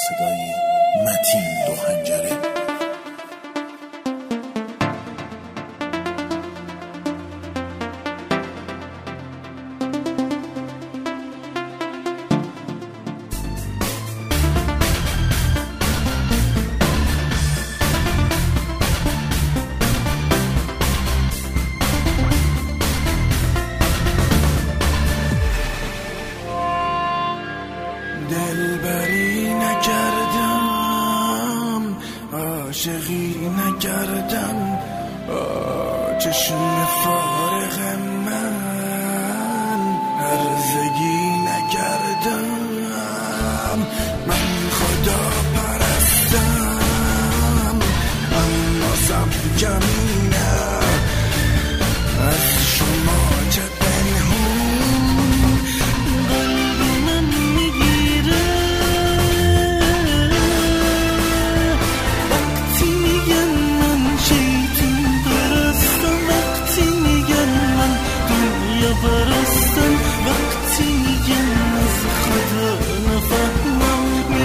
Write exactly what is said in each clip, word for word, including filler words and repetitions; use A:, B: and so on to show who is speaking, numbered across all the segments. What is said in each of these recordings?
A: صدای متین دو حنجره.
B: دلبری نکردم، عاشقی نکردم، چشم فارغ من هرزگی نکردم. من خدا پرستم اما سب کمینه از شما چه
C: برستن وقتی میگن از خدا نفهمم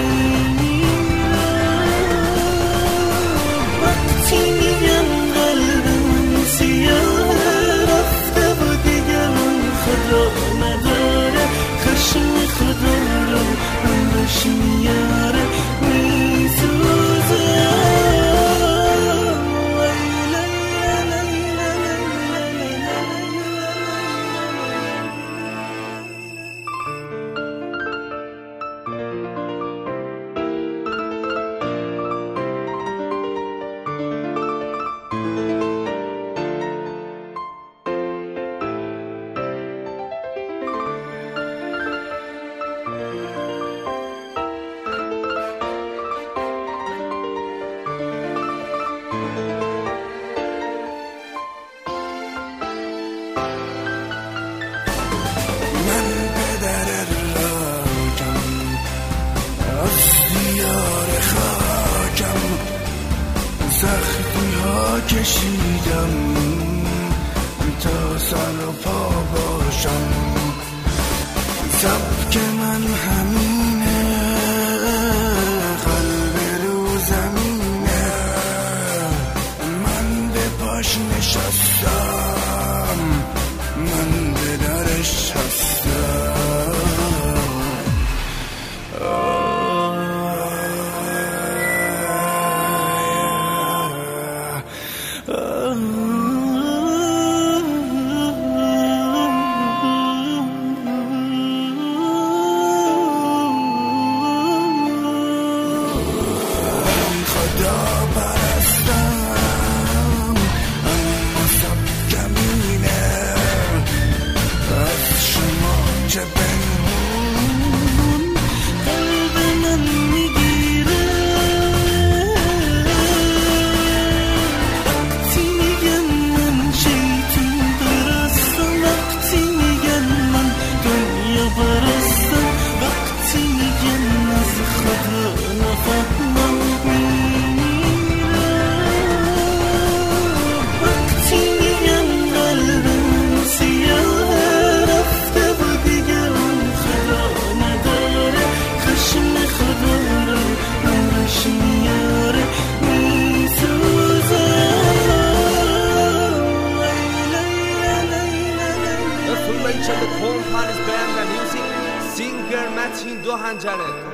C: میمیرم، وقتی میگن قلبم سیاه رفته و دیگر اون خدا نداره، خشم خدا رو همش میاره میسوزه.
B: سختی ها کشیدم تا سر و پا باشم، سبک من همینه، قلب رو زمینه، من به پاش نشستم، من به درش هستم.
D: The full range of the Corn Palace band and music, singer متین دو حنجره.